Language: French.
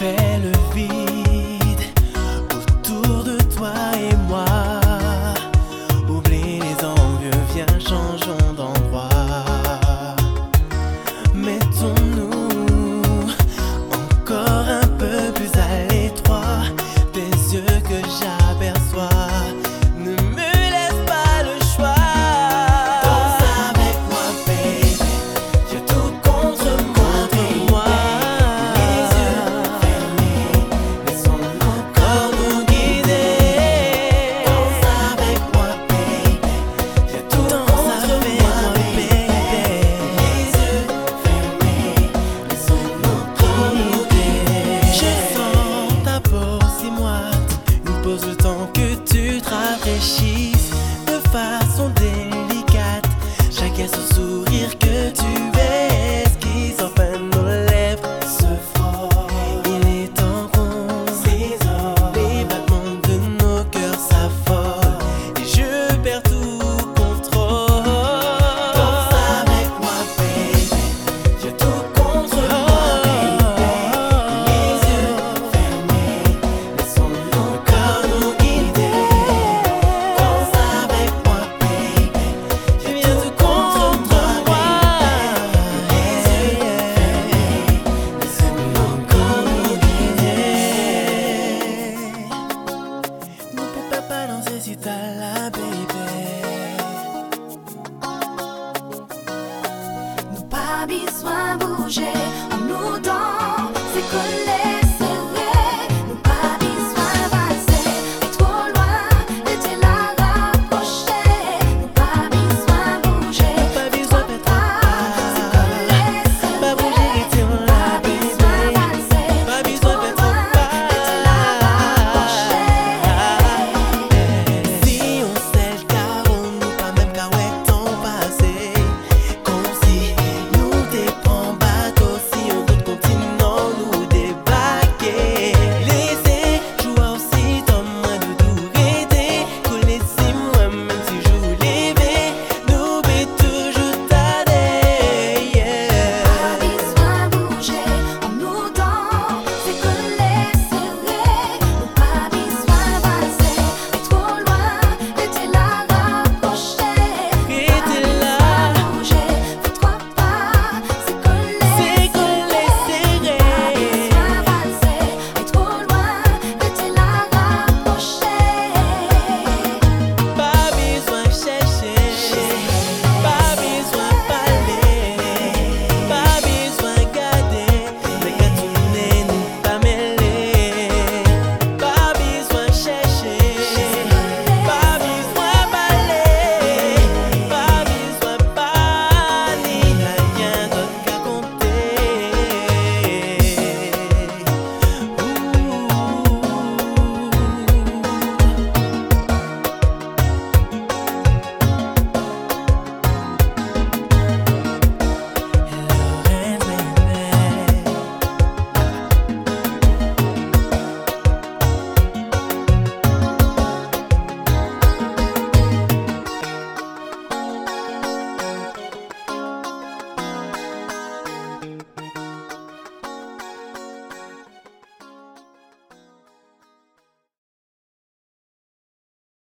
fait le vide autour de toi et moi. Oublie les envieux, viens changeons d'endroit. Mettons-nous encore un peu plus à l'étroit des yeux que j'aperçois. Ne me laisse pas le choix. Danse avec moi, baby. J'ai tout contre moi, baby. Les yeux fermés, laissons nos corps nous guider. Danse avec moi, baby. J'ai tout contre moi, baby. Les yeux fermés, laissons nos corps nous guider. Je sens ta peau si moite. Une pause le temps que tu te rafraîchisses de façon délicate. Chaque ce sourire que tu esquisses, enfin nos lèvres se frôlent. Il est temps qu'on s'isole. Les battements de nos cœurs s'affolent et je perds tout contrôle. Danse avec moi, baby. J'ai tout contre moi, baby. Les yeux fermés, laissons nos corps nous guider. Danse avec moi, baby. J'ai bien tout contre moi, les yeux fermés, laissons nos corps nous guider. Ne peux pas danser si t'as la baby. Pas besoin bouger.